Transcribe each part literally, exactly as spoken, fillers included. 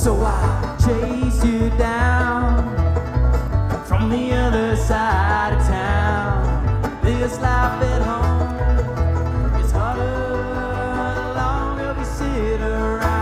So I chase you down from the other side of town. This life at home is harder the longer we sit around.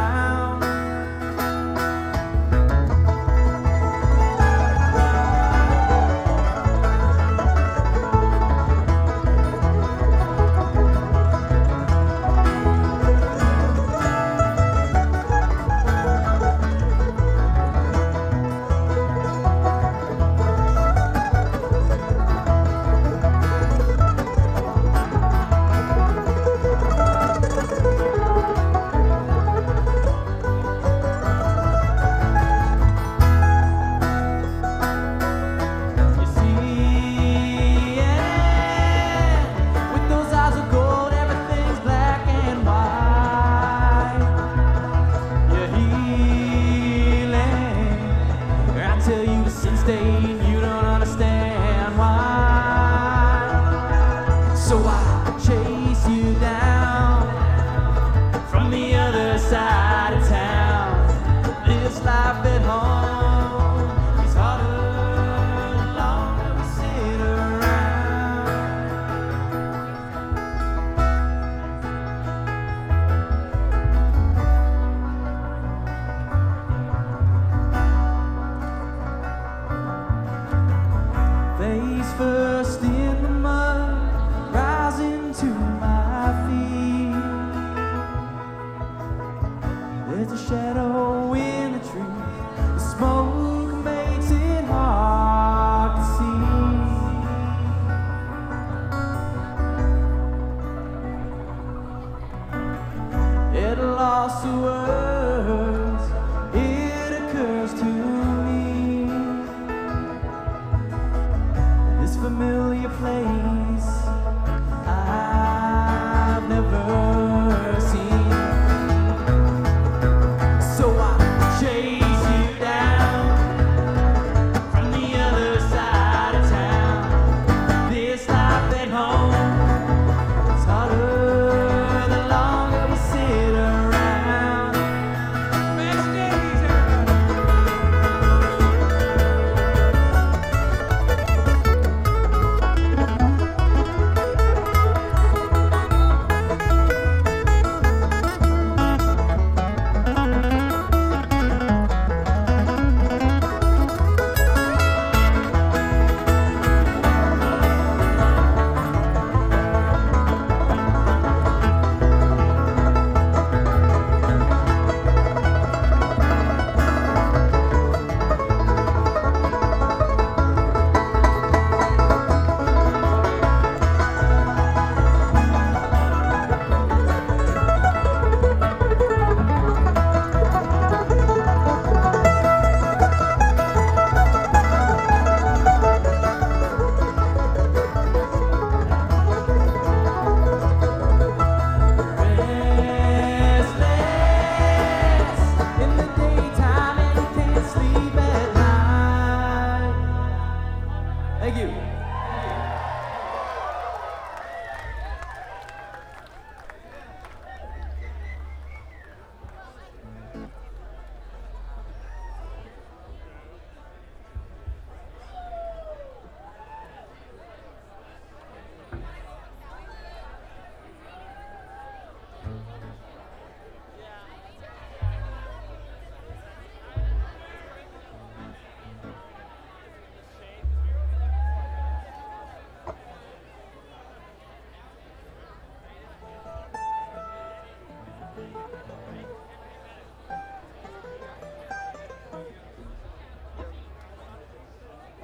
You don't understand why. So I chase you down from the other side of town. This life at home is harder the longer we sit face first in the mud, rising to my feet. There's a shadow in the tree.